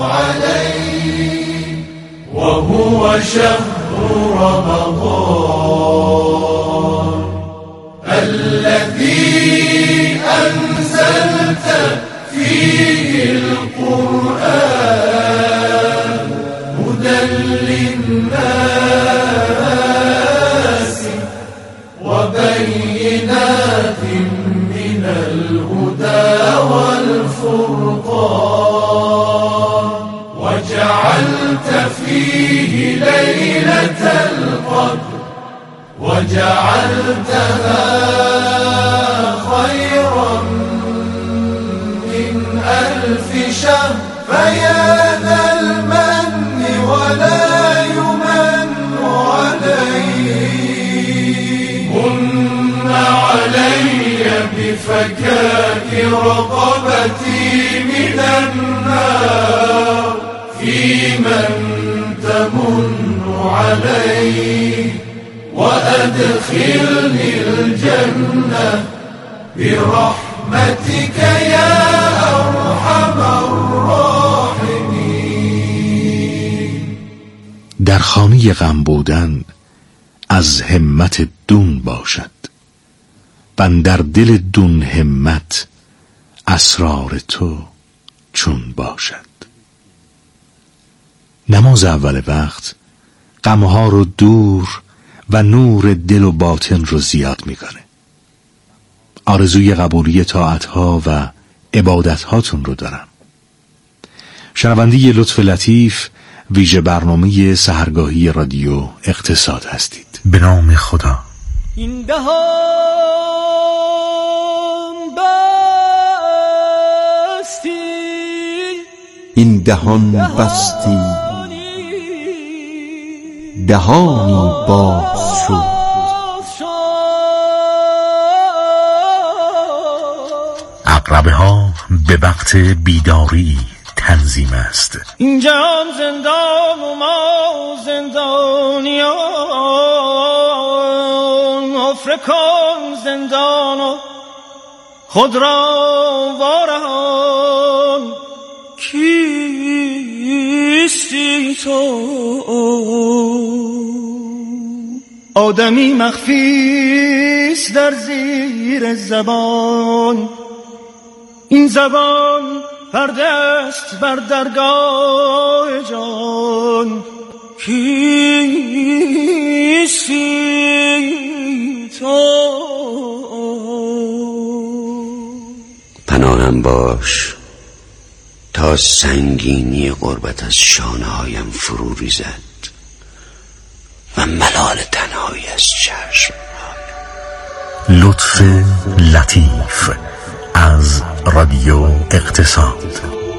عليه وهو شهر رمضان الذي أنزلت فيه القرآن هدى للناس وبينات من الهدى والفرقان وجعلت فيه ليلة القدر وجعلتها خيرا من 1000 شهر فيا ذا المن ولا يمن عليه من علي بفكاك رقبتي من النار في من تمن عليه وأدخلني الجنة برحمتك يا أرحم الراحمين. در خانه غم بودن از همت دون باشد، بندر دل دون همت اسرار تو چون باشد. نماز اول وقت غمها رو دور و نور دل و باطن رو زیاد میکنه. آرزوی قبولی طاعتها و عبادتهاتون رو دارم. شنونده لطف لطیف ویژه برنامه سحرگاهی رادیو اقتصاد هستید. به نام خدا. این دهان بستی، این دهان بستی، دهانی باز شد. عقربه ها به وقت بیداری تنظیم است. این جهان زندان و ما زندانیان، حفره کن زندان و خود را وارهان. کیستی تو آدمی مخفیست در زیر زبان، این زبان پرده است بر درگاه جان. کیستی تو پناهم باش تا سنگینی غربت از شانه هایم فرو ریزد و ملال تنهایی از چشم هایم. لطف لطیف از رادیو اقتصاد.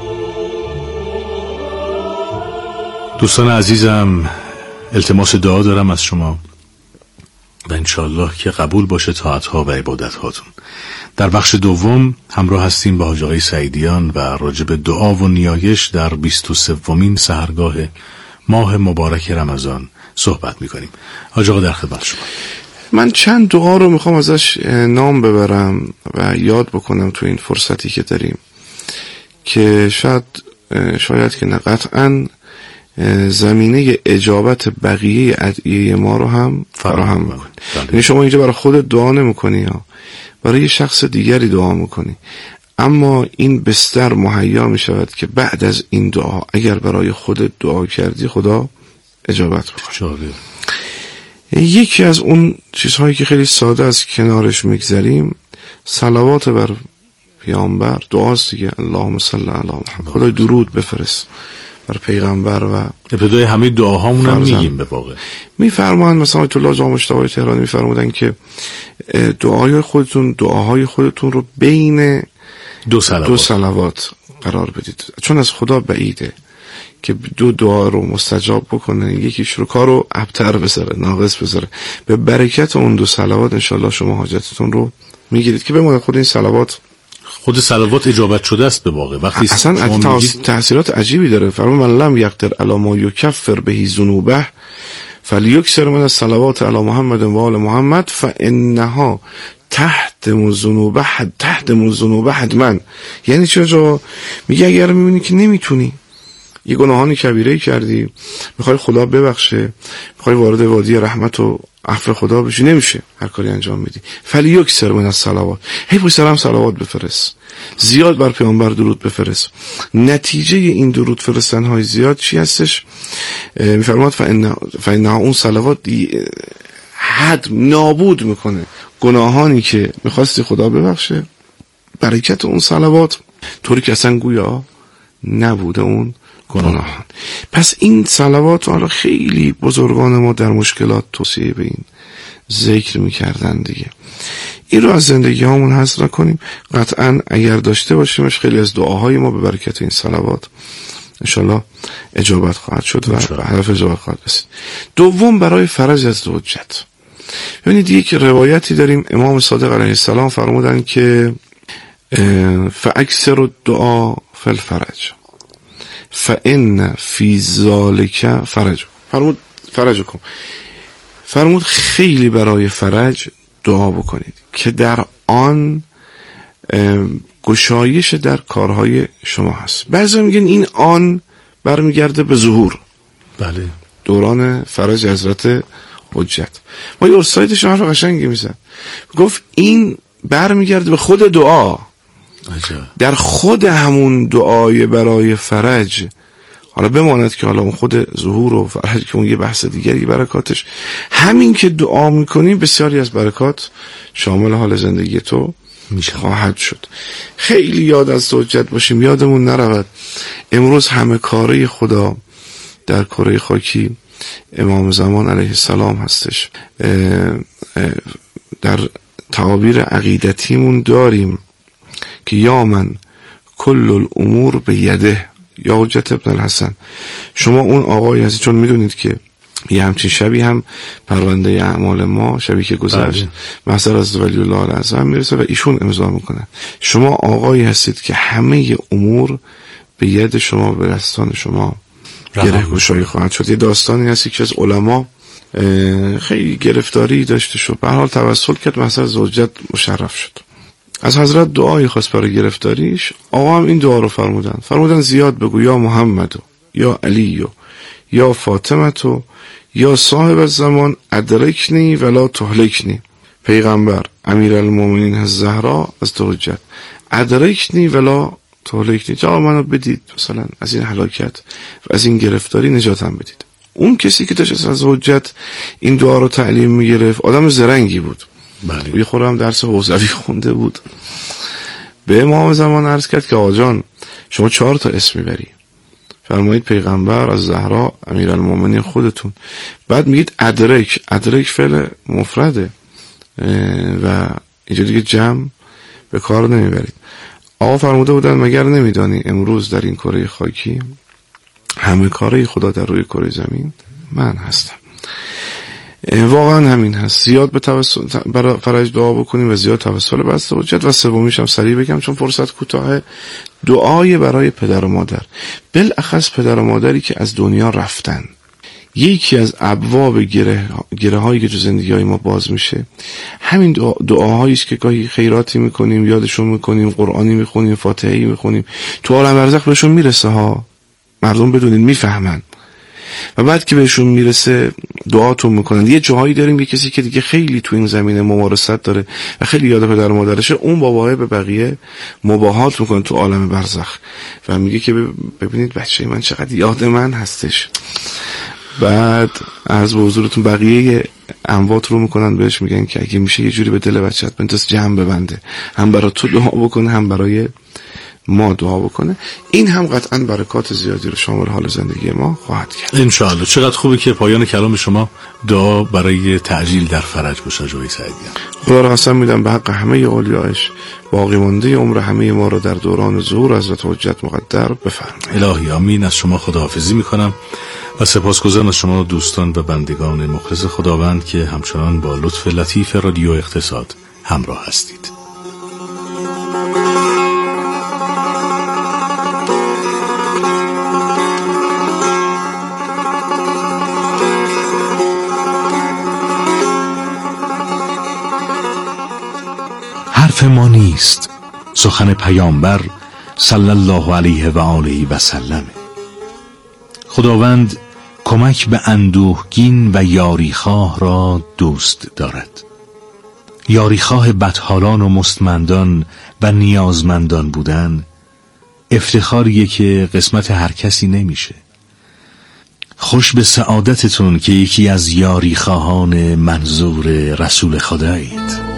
دوستان عزیزم، التماس دعا دارم از شما و انشالله که قبول باشه طاعتها و عبادتهاتون. در بخش دوم همراه هستیم با حاج آقای سعیدیان و راجع به دعا و نیایش در 23مین سحرگاه ماه مبارک رمضان صحبت میکنیم. حاج آقا در خدمت شما. من چند دعا رو میخوام ازش نام ببرم و یاد بکنم تو این فرصتی که داریم، که شاید که نه قطعاً زمینه اجابت بقیه ادعیه ما رو هم فراهم بکنی. یعنی شما اینجا برای خودت دعا نمیکنی یا برای یه شخص دیگری دعا میکنی، اما این بستر مهیا میشود که بعد از این دعا اگر برای خودت دعا کردی خدا اجابت بکنه. یکی از اون چیزهایی که خیلی ساده از کنارش میگذریم صلوات بر پیامبر، دعاست دیگه. اللهم صل علی محمد، خدای درود بفرست بر پیغمبر. و ابتدای همه دعاهامون هم میگیم به واقع. میفرمایند مثلا آیت الله جامع مجتبی تهرانی میفرمودن که دعاهای خودتون رو بین دو صلوات قرار بدید، چون از خدا بعیده که دو دعا رو مستجاب بکنه، یکیش رو کارو ابتر بذاره، ناقص بذاره. به برکت اون دو صلوات انشالله شما حاجتتون رو میگیرید. که بماند خود این صلوات اجابت شده است به واقع. وقتی اصلا تأثیرات عجیبی داره. فرمان من لم یقدر علی ما یکفر به ذنوبه فلیکثر من الصلوات علی محمد و آل محمد فانها تحتم الذنوب حتما. یعنی چه؟ میگه اگر میبینی که نمیتونی یه گناهانی کبیره کردی، میخوای خدا ببخشه، میخوای وارد وادی رحمت و عفو خدا بشی، نمیشه هر کاری انجام میدی. فلیکثر من الصلوات، هی پشت سر هم صلوات بفرست، زیاد بر پیامبر درود بفرست. نتیجه این درود فرستن های زیاد چی هستش؟ میفرماد فإن اون صلوات حد نابود میکنه گناهانی که میخواستی خدا ببخشه. برکت اون صلوات طوری که اصلا گویا نبوده اون گناهان. پس این صلوات حالا خیلی بزرگان ما در مشکلات توصیه به این ذکر میکردن دیگه. این رو از زندگی همون حذف نکنیم. قطعا اگر داشته باشیمش خیلی از دعاهای ما به برکت این صلوات انشالله اجابت خواهد شد و به هدف اجابت خواهد رسید. دوم، برای فرج از حجت. ببینید یک روایتی داریم، امام صادق علیه السلام فرمودن که فاکثر الدعاء فی الفرج فان فی ذلک فرج. فرمود خیلی برای فرج دعا بکنید که در آن گشایش در کارهای شما هست. بعضی میگن این آن برمیگرده به ظهور، بله، دوران فرج حضرت حجت. ما یه استادش حرف قشنگی میزد، گفت این برمیگرده به خود دعا. در خود همون دعای برای فرج، حالا بماند که حالا اون خود ظهور و فرج که اون یه بحث دیگری، برکاتش همین که دعا میکنیم بسیاری از برکات شامل حال زندگی تو خواهد شد. خیلی یاد از حجت باشیم، یادمون نرود امروز همه کاره خدا در کره خاکی امام زمان علیه السلام هستش. در تعابیر عقیدتیمون داریم که یا من کل الامور به یده، یا حجت ابن الحسن، شما اون آقایی هستی، چون میدونید که یه همچین شبی هم پرونده اعمال ما شبی که گذشت محضر از ولی الله الاعظم میرسه و ایشون امضا میکنن. شما آقایی هستید که همه امور به ید شما، به دستان شما گره گشایی خواهد شد. یه داستانی هستی که از علما خیلی گرفتاری داشته شد، به هر حال توسل کرد، محضر از حجت مشرف شد. از حضرت دعایی خواست برای گرفتاریش. آقا هم این دعا رو فرمودن زیاد بگو یا محمد یا علی یا فاطمه یا صاحب الزمان ادرکنی ولا تهلکنی. پیغمبر، امیرالمومنین الزهرا از حجت، ادرکنی ولا تهلکنی، جا منو بدید مثلا از این هلاکت و از این گرفتاری نجاتم بدید. اون کسی که داشت از حجت این دعا رو تعلیم میگرفت آدم زرنگی بود، بله، یه خورم درس حوزوی خونده بود. به امام زمان عرض کرد که آقا جان شما 4 تا اسم میبری، فرمایید پیغمبر، از زهرا، امیرالمومنین خودتون، بعد میگید ادرک فعل مفرده و اینجا دیگه جمع به کار نمیبرید. آقا فرموده بودن مگر نمیدانی امروز در این کره خاکی همه کاره خدا در روی کره زمین من هستم. واقعا همین هست. زیاد به برای فرج دعا بکنیم و زیاد توسل به دست حجت. و سومیش هم سریع بگم چون فرصت کوتاهه، دعای برای پدر و مادر، بالاخص پدر و مادری که از دنیا رفتن. یکی از ابواب گره هایی که تو زندگی های ما باز میشه همین دعاهایی است که گاهی خیراتی میکنیم، یادشون میکنیم، قرآنی میخونیم، فاتحه‌ای میخونیم، تو عالم برزخ بهشون میرسه ها، مردم بدونین میفهمن و بعد که بهشون میرسه دعاتون میکنن. یه جاهایی داریم یه کسی که دیگه خیلی تو این زمینه ممارست داره و خیلی یاد پدر و مادرشه، اون باباه به بقیه مباهات میکنه تو عالم برزخ و میگه که ببینید بچه من چقدر یاد من هستش. بعد از به حضورتون بقیه اموات رو میکنن بهش میگن که اگه میشه یه جوری به دل بچه‌ت بنداز جمع ببنده، هم برای تو دعا بکنه هم برای ما دعا بکنه. این هم قطعا برکات زیادی رو شامل حال زندگی ما خواهد کرد انشاءالله. چقدر خوبه که پایان کلام شما دعا برای تعجیل در فرج باشه. جوی سعیدی خدا را قسم میدم به حق همه اولیاءش باقی مانده عمر همه ما رو در دوران ظهور حضرت حجت مقدر بفرمایید. الهی آمین. از شما خداحافظی میکنم و سپاسگزارم از شما دوستان و بندگان مخلص خداوند که همچنان با لطف لطیف رادیو اقتصاد همراه هستید. حرف ما نیست، سخن پیامبر صلی الله علیه و آله و سلم. خداوند کمک به اندوهگین و یاریخواه را دوست دارد. یاریخواه بدحالان و مستمندان و نیازمندان بودن افتخاریه که قسمت هر کسی نمیشه. خوش به سعادتتون که یکی از یاریخواهان منظور رسول خدایید.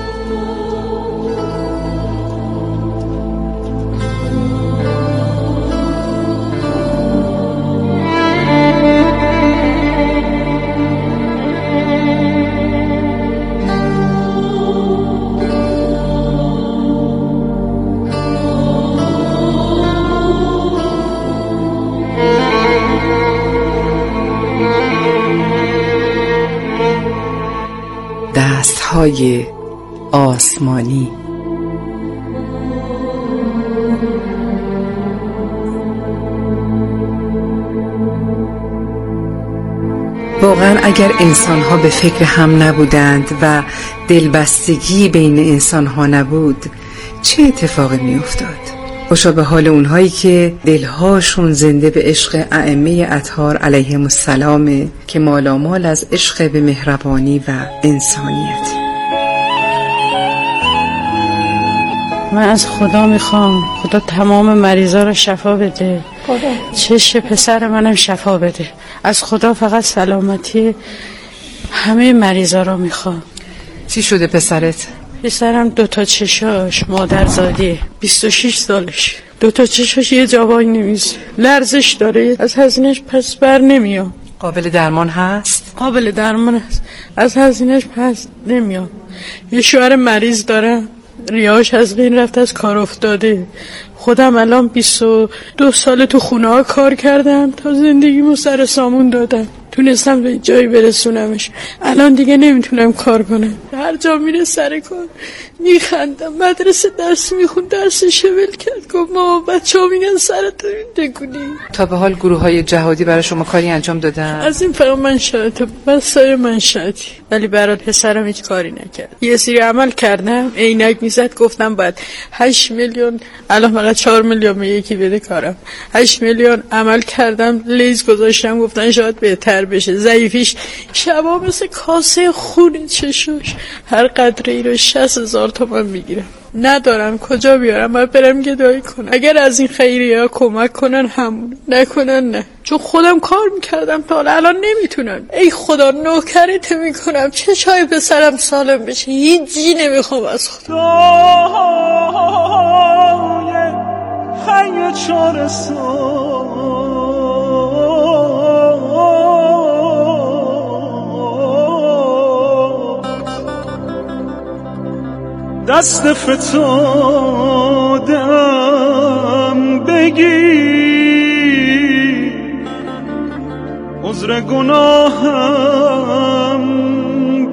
دست‌های آسمانی. واقعا اگر انسان‌ها به فکر هم نبودند و دلبستگی بین انسان‌ها نبود، چه اتفاقی می‌افتاد؟ خوشا به حال اونهایی که دلهاشون زنده به عشق ائمه اطهار علیهم السلام که مالامال از عشق به مهربانی و انسانیت. من از خدا میخوام خدا تمام مریضا رو شفا بده، چشم پسر منم شفا بده. از خدا فقط سلامتی همه مریضا رو میخوام. چی شده پسرت؟ پسرم 2 چشاش مادرزادی 26 سالش، 2 چشاش یه جا وای نمیشه، لرزش داره، از هزینه‌اش پس بر نمیاد. قابل درمان هست؟ قابل درمان هست، از هزینه‌اش پس نمیاد. یه شوهر مریض داره، ریاش از بین رفت، از کار افتاده. خودم الان 22 سال تو خونه ها کار کردم تا زندگیمو سر سامون دادم، تونستم به جایی برسونمش. الان دیگه نمیتونم کار کنم، هر جا میره سر کار میخندم. مدرسه درس میخوند، درسش ول کرد، گفت ما بچه‌ها میگن سرتو تکونی. تا به حال گروه‌های جهادی برای شما کاری انجام دادن؟ از این فقط من شاید، بس سای من شاید، ولی برای پسرم هیچ کاری نکرد. یه سری عمل کردم، عینک میزد، گفتم باید 8 میلیون، الان فقط 4 میلیون به یکی بده کارم. 8 میلیون عمل کردم، لیز گذاشتم، گفتن شاید بهتر بشه. ضعیفیش شبا مثل کاسه خون چشوش، هر قدره ای رو 60,000 تومان میگیرم. ندارم کجا بیارم، باید برم گدایی کنم. اگر از این خیریه ها کمک کنن همون، نکنن نه، چون خودم کار میکردم تا الان نمیتونم. ای خدا نوکرت میکنم چشای پسرم سالم بشه، هیچی نمیخوام از خدا. خیلی دست فتادم بگی، عذر گناهم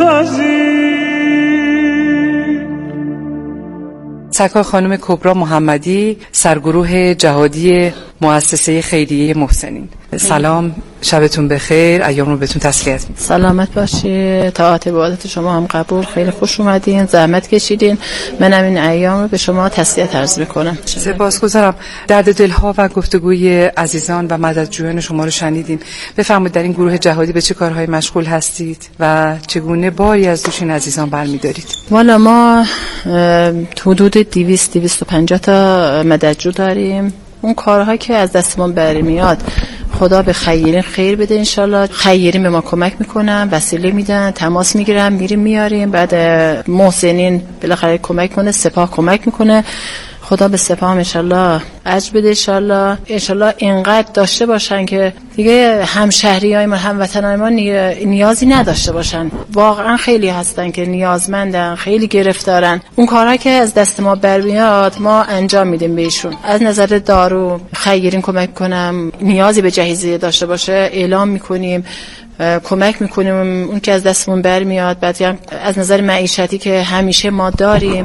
بپذیر. سرکار خانم کبرا محمدی، سرگروه جهادی مؤسسه خیریه محسنین. سلام، شبتون بخیر، ایام رو بهتون تسلیت می‌گم. سلامت باشی، طاعت عبادت شما هم قبول، خیلی خوش اومدین، زحمت کشیدین، منم این ایام رو به شما تسلیت عرض می‌کنم. سپاسگزارم. درد دلها و گفتگوی عزیزان و مددجویان شما رو شنیدیم. بفرمایید در این گروه جهادی به چه کارهای مشغول هستید و چگونه باری از دوش این عزیزان برمی‌دارید؟ والا ما حدود 200-250 تا مددجو داریم. اون کارها که از دستمون برمیاد خدا به خیرین خیر بده انشالله. خیرین به ما کمک میکنن، وسیله میدن، تماس میگیرن، میریم میاریم. بعد محسنین بالاخره کمک کنه، سپاه کمک میکنه. خدا به سپاه انشالله اجر بده انشالله. انشالله اینقدر داشته باشن که دیگه همشهریای ما، هموطنای ما نیازی نداشته باشن. واقعا خیلی هستن که نیازمندن، خیلی گرفتارن. اون کارها که از دست ما برمیاد ما انجام میدیم بهشون. از نظر دارو خیرین کمک کنم، نیازی به جهیزیه داشته باشه اعلام میکنیم، کمک میکنیم اون که از دستمون برمیاد. بعد از نظر معیشتی که همیشه ما داریم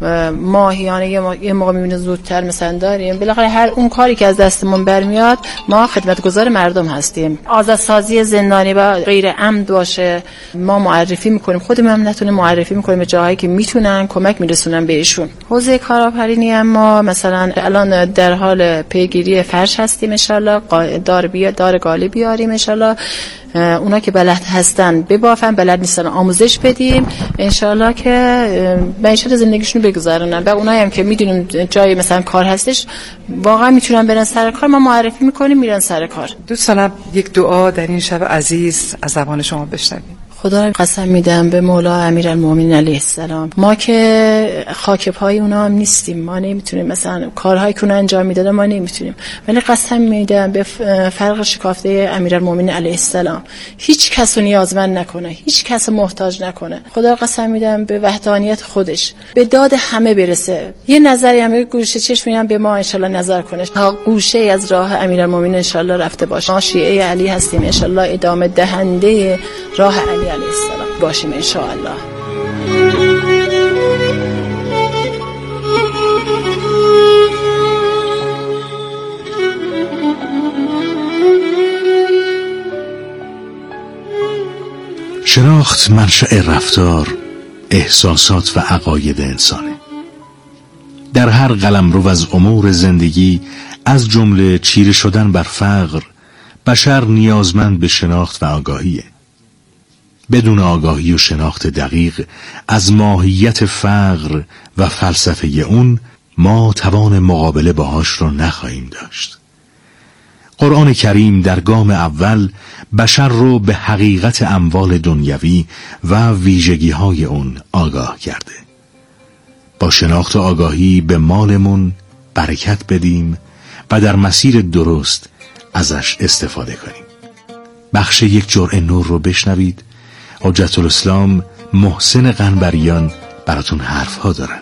ماهیانه یه موقع میبینه زودتر مثلا داریم. بالاخره هر اون کاری که از دستمون برمیاد ما خدمتگزار مردم هستیم. آزادسازی زندانی و غیر عمد باشه ما معرفی میکنیم، خودمون هم نتونه معرفی میکنیم به جاهایی که میتونن کمک میرسونن بهشون. حوزه کارآفرینی هم ما مثلا الان در حال پیگیری فرش هستیم، ان شاءالله دار گالی بیاریم، ان شاءالله اونا که بلد هستن ببافن، بلد نیستن آموزش بدیم، ان شاءالله که معیشت زندگیشون رو بگذرونن. و اونایی هم که میدونیم جای مثلا کار هستش واقعا میتونن برن سر کار، ما معرفی میکنیم میرن سر کار. دوست دارم یک دعا در این شب عزیز از زبان شما بشنویم. خدا قسم میدم به مولا امیرالمومنین علیه السلام، ما که خاک پای اونا هم نیستیم، ما نمیتونیم مثلا کارهایی که اونا انجام میدادن ما نمیتونیم، ولی قسم میدم به فرق شکافته امیرالمومنین علیه السلام هیچ کس رو نیازمند نکنه، هیچ کس محتاج نکنه. خدا قسم میدم به وحدانیت خودش به داد همه برسه. یه نظری هم گوشه چشمی هم به ما ان شاءالله نظر کنه تا گوشه از راه امیرالمومنین ان شاءالله رفته باشه. ما شیعه علی هستیم، ان شاءالله ادامه دهنده راه علی علیه السلام باشیم ان شاء الله. شناخت منشأ رفتار، احساسات و عقاید انسانه. در هر قلمرو از امور زندگی از جمله چیره شدن بر فقر، بشر نیازمند به شناخت و آگاهیه. بدون آگاهی و شناخت دقیق از ماهیت فقر و فلسفه اون ما توان مقابله باهاش رو نخواهیم داشت. قرآن کریم در گام اول بشر رو به حقیقت اموال دنیوی و ویژگی‌های اون آگاه کرده. با شناخت و آگاهی به مالمون برکت بدیم و در مسیر درست ازش استفاده کنیم. بخش یک جرعه نور رو بشنوید. حجت الاسلام محسن قنبریان براتون حرف ها دارن.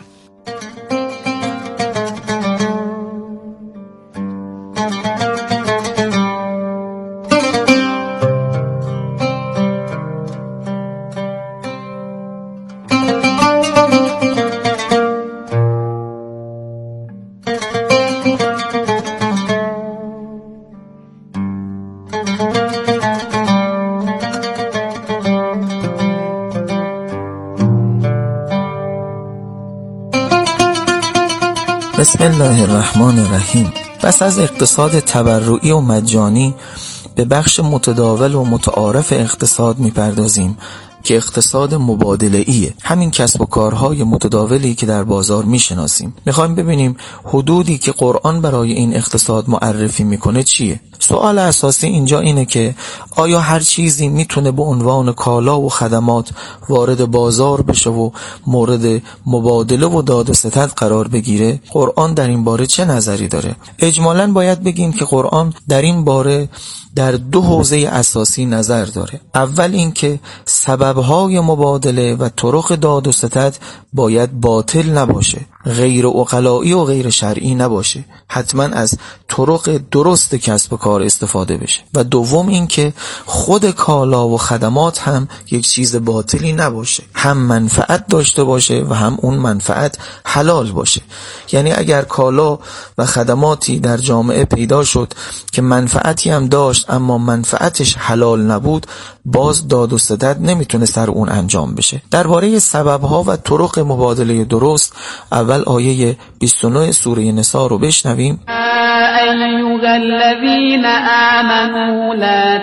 بسم الله الرحمن الرحیم. پس از اقتصاد تبرعی و مجانی به بخش متداول و متعارف اقتصاد میپردازیم که اقتصاد مبادله‌ایه. همین کسب و کارهای متداولی که در بازار میشناسیم. میخوایم ببینیم حدودی که قرآن برای این اقتصاد معرفی میکنه چیه. سوال اساسی اینجا اینه که آیا هر چیزی میتونه به عنوان کالا و خدمات وارد بازار بشه و مورد مبادله و داد و ستد قرار بگیره؟ قرآن در این باره چه نظری داره؟ اجمالاً باید بگیم که قرآن در این باره در دو حوزه اساسی نظر داره. اول این که سببهای مبادله و طرق داد و ستد باید باطل نباشه، غیر عقلائی و غیر شرعی نباشه، حتما از طرق درست کسب و کار استفاده بشه. و دوم این که خود کالا و خدمات هم یک چیز باطلی نباشه، هم منفعت داشته باشه و هم اون منفعت حلال باشه. یعنی اگر کالا و خدماتی در جامعه پیدا شد که منفعتی هم داشت اما منفعتش حلال نبود، باز داد و ستد نمیتونه سر اون انجام بشه. درباره سببها و طرق مبادله درست اول آیه 29 سوره نساء رو بشنویم. أيها الذين آمنوا لا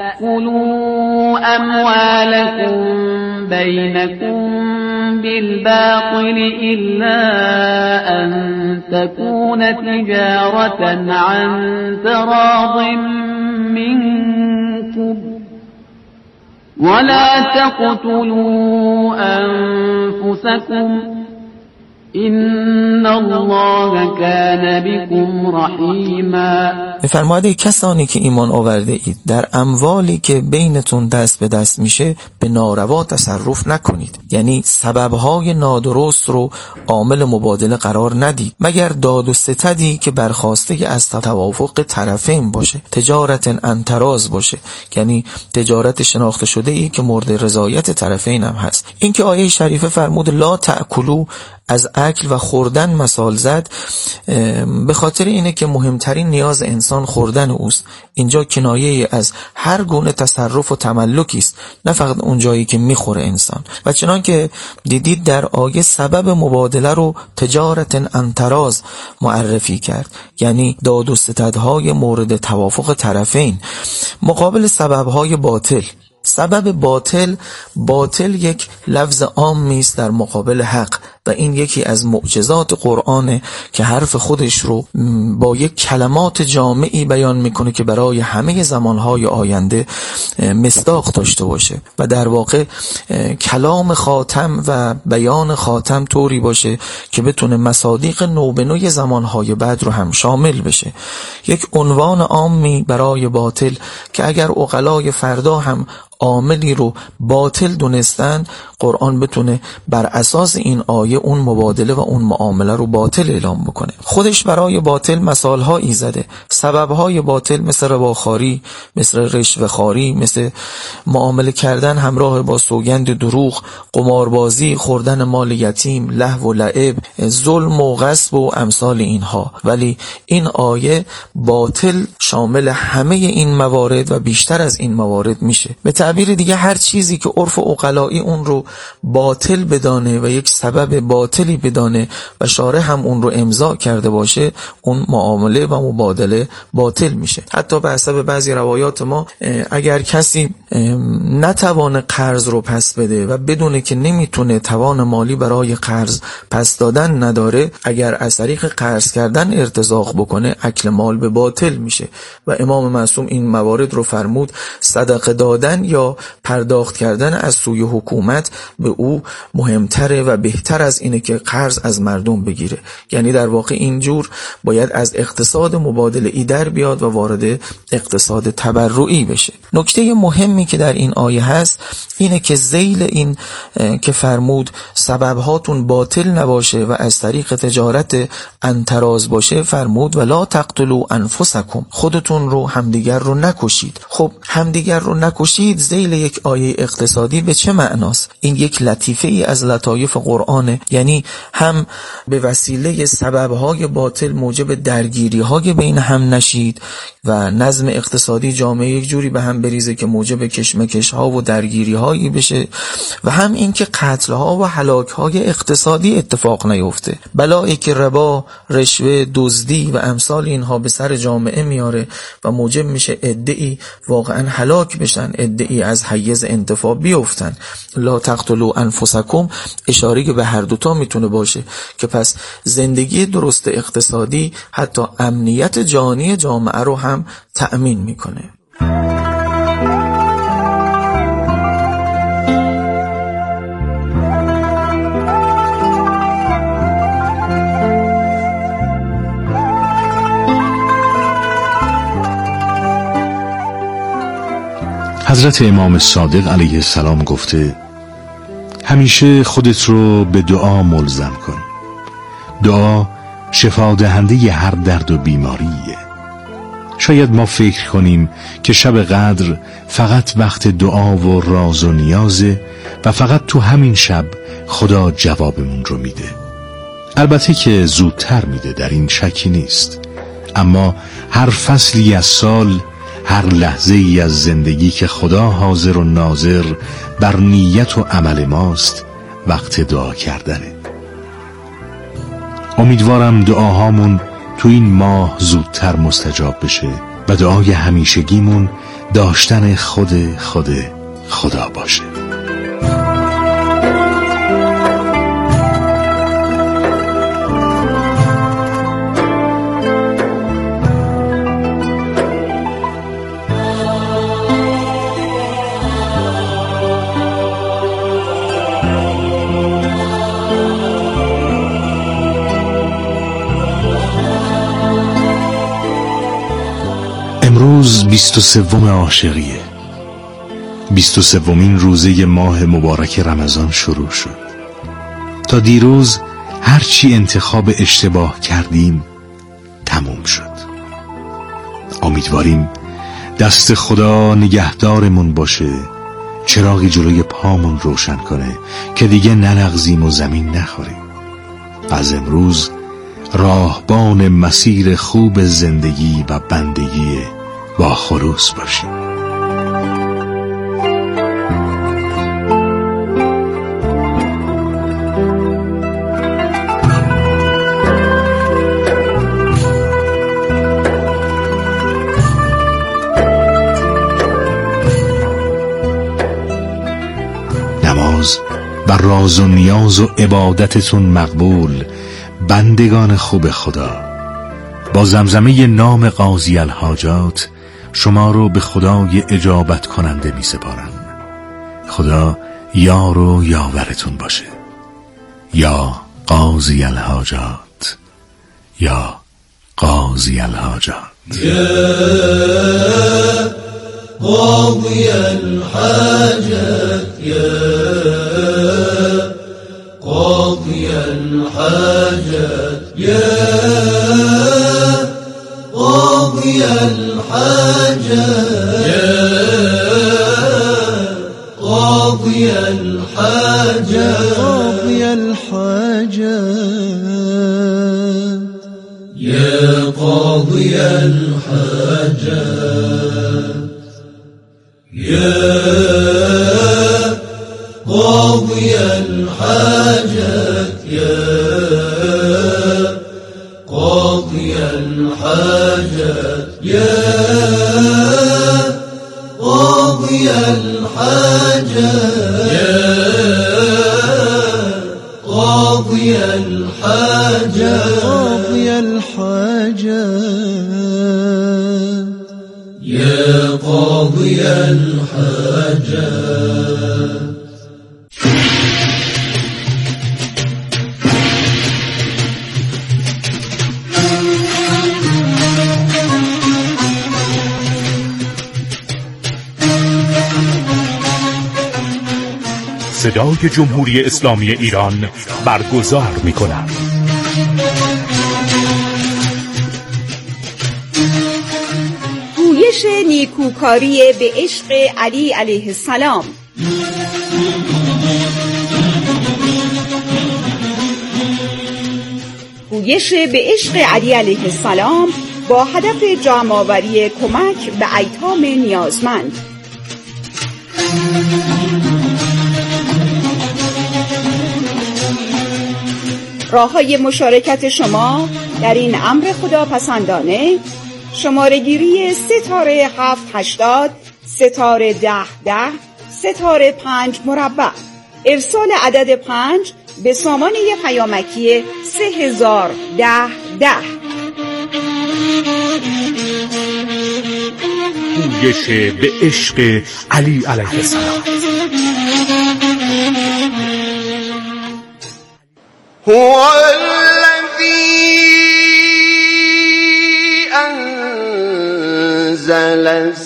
تأكلوا أموالكم بينكم بالباطل إلا أن تكون تجارة عن تراض منكم ولا تقتلوا أنفسكم إن الله كان بكم رحیما. می‌فرماید ای کسانی که ایمان آورده اید در اموالی که بینتون دست به دست میشه به ناروا تصرف نکنید. یعنی سببهای نادرست رو عامل مبادله قرار ندید مگر داد و ستدی که برخواسته از توافق طرفین باشه، تجارت انتراز باشه، یعنی تجارت شناخته شده ای که مورد رضایت طرفین هم هست. این که آیه شریفه فرمود لا تأکلوا از اکل و خوردن مثال زد به خاطر اینه که مهمترین نیاز انسان خوردن اوست. اینجا کنایه از هر گونه تصرف و تملکی است، نه فقط اون جایی که میخوره انسان. و چنان که دیدید در آیه سبب مبادله رو تجارت انتراز معرفی کرد، یعنی داد و ستدهای مورد توافق طرفین مقابل سببهای باطل. سبب باطل یک لفظ عامی است در مقابل حق و این یکی از معجزات قرآنه که حرف خودش رو با یک کلمات جامعی بیان میکنه که برای همه زمانهای آینده مصداق داشته باشه و در واقع کلام خاتم و بیان خاتم طوری باشه که بتونه مصادیق نو به نوی زمانهای بعد رو هم شامل بشه. یک عنوان عامی برای باطل که اگر عقلای فردا هم عاملی رو باطل دونستن، قرآن بتونه بر اساس این آیه اون مبادله و اون معامله رو باطل اعلام بکنه. خودش برای باطل مثالهایی زده، سببهای باطل مثل رباخواری، مثل رشوه‌خواری، مثل معامله کردن همراه با سوگند دروغ، قماربازی، خوردن مال یتیم، لهو و لعب، ظلم و غصب و امثال اینها. ولی این آیه باطل شامل همه این موارد و بیشتر از این موارد میشه. به تعبیر دیگه هر چیزی که عرف عقلایی اون رو باطل بدانه و یک سبب باطلی بدانه و شارع هم اون رو امضا کرده باشه، اون معامله و مبادله باطل میشه. حتی به حسب بعضی روایات ما اگر کسی نتوانه قرض رو پس بده و بدونه که نمیتونه توان مالی برای قرض پس دادن نداره، اگر از طریق قرض کردن ارتزاق بکنه، اکل مال به باطل میشه. و امام معصوم این موارد رو فرمود صدقه دادن یا پرداخت کردن از سوی حکومت به او مهمتره و بهتر از اینه که قرض از مردم بگیره. یعنی در واقع اینجور باید از اقتصاد مبادله‌ای در بیاد و وارد اقتصاد تبرعی بشه. نکته مهمی که در این آیه هست اینه که ذیل این که فرمود سببهاتون باطل نباشه و از طریق تجارت انتراز باشه، فرمود ولا تقتلوا انفسکم، خودتون رو همدیگر رو نکشید. خب همدیگر رو نکشید ذیل یک آیه اقتصادی به چه معناست؟ این یک لطیفه ای از لطایف قرآنه، یعنی هم به وسیله سببهای باطل موجب درگیری‌های بین هم نشید و نظم اقتصادی جامعه یک جوری به هم بریزه که موجب کشمکش‌ها و درگیری‌هایی بشه و هم این که قتل‌ها و هلاک‌های اقتصادی اتفاق نیفته. بلایی که ربا، رشوه، دزدی و امثال اینها به سر جامعه میاره و موجب میشه عده‌ای واقعا هلاک بشن، عده‌ای از حیز انتفاع بیفتن. لا تقتلوا انفسکم اشاره به هر دوتا میتونه باشه که پس زندگی درست اقتصادی حتی امنیت جانی جامعه رو هم تأمین میکنه. حضرت امام صادق علیه السلام گفته همیشه خودت رو به دعا ملزم کن. دعا شفا دهنده هر درد و بیماریه. شاید ما فکر کنیم که شب قدر فقط وقت دعا و راز و نیازه و فقط تو همین شب خدا جوابمون رو میده. البته که زودتر میده، در این شکی نیست، اما هر فصلی از سال، هر لحظه ای از زندگی که خدا حاضر و ناظر بر نیت و عمل ماست وقت دعا کردنه. امیدوارم دعاهامون تو این ماه زودتر مستجاب بشه و دعای همیشگیمون داشتن خدا باشه. امروز 23 عاشقیه. 23مین روزه ماه مبارک رمضان شروع شد. تا دیروز هرچی انتخاب اشتباه کردیم تموم شد. امیدواریم دست خدا نگهدارمون باشه، چراغی جلوی پامون روشن کنه که دیگه نلغزیم و زمین نخوریم. از امروز راهبان مسیر خوب زندگی و بندگی با خلوص باشید. نماز و راز و نیاز و عبادتتون مقبول بندگان خوب خدا. با زمزمه نام قاضی الحاجات شما رو به خدای اجابت کننده می سپارم. خدا یار و یاورتون باشه. یا قاضی الحاجات، یا قاضی الحاجات. قاضي الحاجات يا قاضي الحاجات يا قاضي الحاجات يا قاضي الحاجات قاضي الحاجات يا قاضي الحاجات يا قاضي الحاجات يا قاضي الحاجات يا قاضي الحاجات يا قاضي الحاجات قاضي الحاجات يا قاضي الحاجات. صدای جمهوری اسلامی ایران برگزار می‌کند. گویش نیکوکاری به عشق علی علیه السلام. گویش به عشق علی علیه السلام با هدف جمع‌آوری کمک به ایتام نیازمند. راه‌های مشارکت شما در این امر خداپسندانه: شماره گیری ستاره 780 ستاره 1010 ستاره 5 مربع، ارسال عدد 5 به سامانه پیامکی 301010. گویش به عشق علی علیه السلام. هو الذي أنزل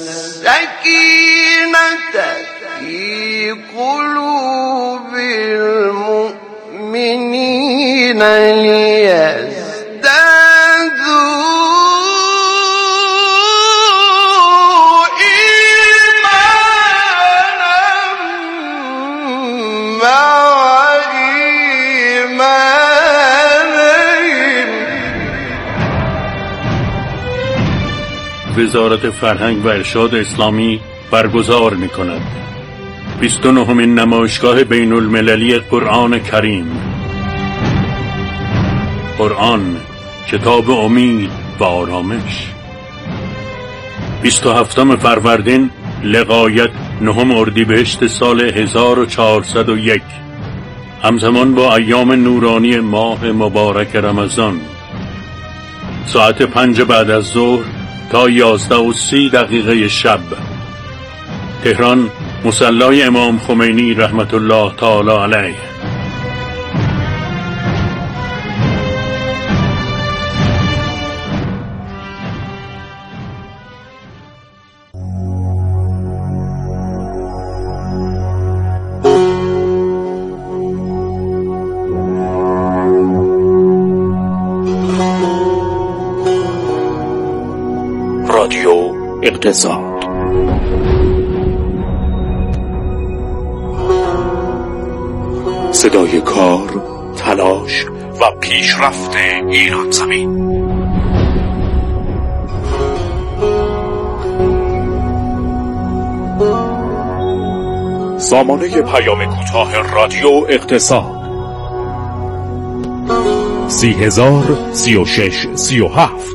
السكينة في قلوب المؤمنين ليزدادوا إيمانا مع وزارت فرهنگ و ارشاد اسلامی برگزار می‌کند 29مین نمایشگاه بین المللی قرآن کریم. قرآن کتاب امید و آرامش. 27 فروردین لغایت 9 اردیبهشت سال 1401 همزمان با ایام نورانی ماه مبارک رمضان، ساعت 5 بعد از ظهر تا 11:30 شب. تهران، مصلی امام خمینی رحمت الله تعالی علیه. رادیو اقتصاد. صدای کار، تلاش و و پیشرفت ایران زمین. سامانه پیام کوتاه رادیو اقتصاد 30,036 37